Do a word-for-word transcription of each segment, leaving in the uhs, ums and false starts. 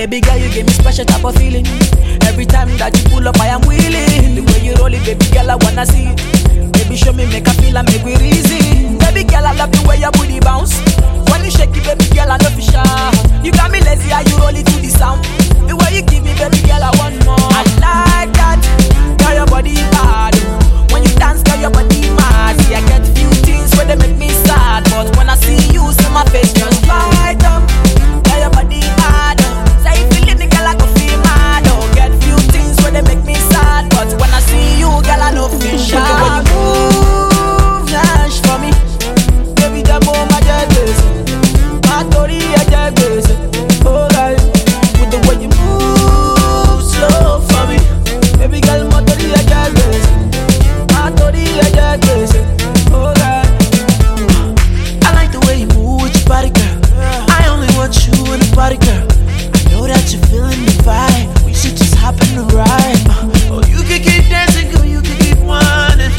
Baby girl, you give me special type of feeling. Every time that you pull up, I am willing. The way you roll it, baby girl, I wanna see it. Baby, show me, make a feel and make we easy. Baby girl, I love the way your booty bounce. When you shake it, baby girl, I love you sharp. You got me lazy, how you roll it to the sound. The way you give me, baby girl, I want more. I like that, girl, your body bad. When you dance, girl, your body mad. See, I get few things where they make me sad, but when I see you, see my face just light up. Girl, your body mad. Say if you leave me, girl, I go feel mad. Oh, get few things where they make me sad, but when I see you, girl, I know feel shy. When you move, dash for me, baby, jump on my jet base. My tori, I jet base. Oh, girl, with the way you move, slow for me, baby, girl, my tori, I jet base. My tori, I jet base. Oh, girl, I like the way you move with your body, girl. I only want you in the party, girl. I know that you're feeling the vibe. We should just hop in the ride. Uh, oh, you can keep dancing, girl. You can keep whining.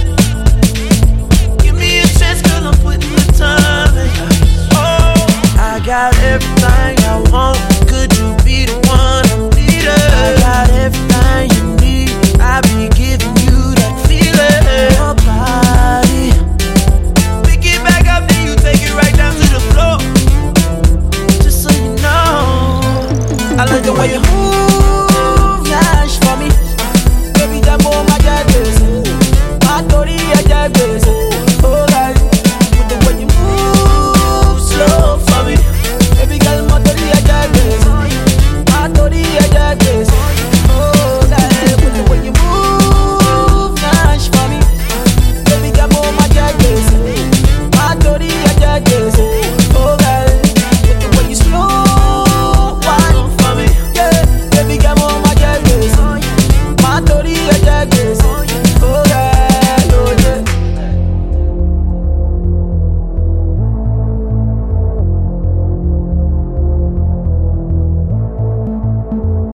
Give me a chance, girl. I'm putting the time in. Oh, I got everything I want. Could you be the one I need? I got everything you need. I be giving you that feeling. Your body. Pick it back up, then you take it right down to the floor. Just so you know, I like the way you move.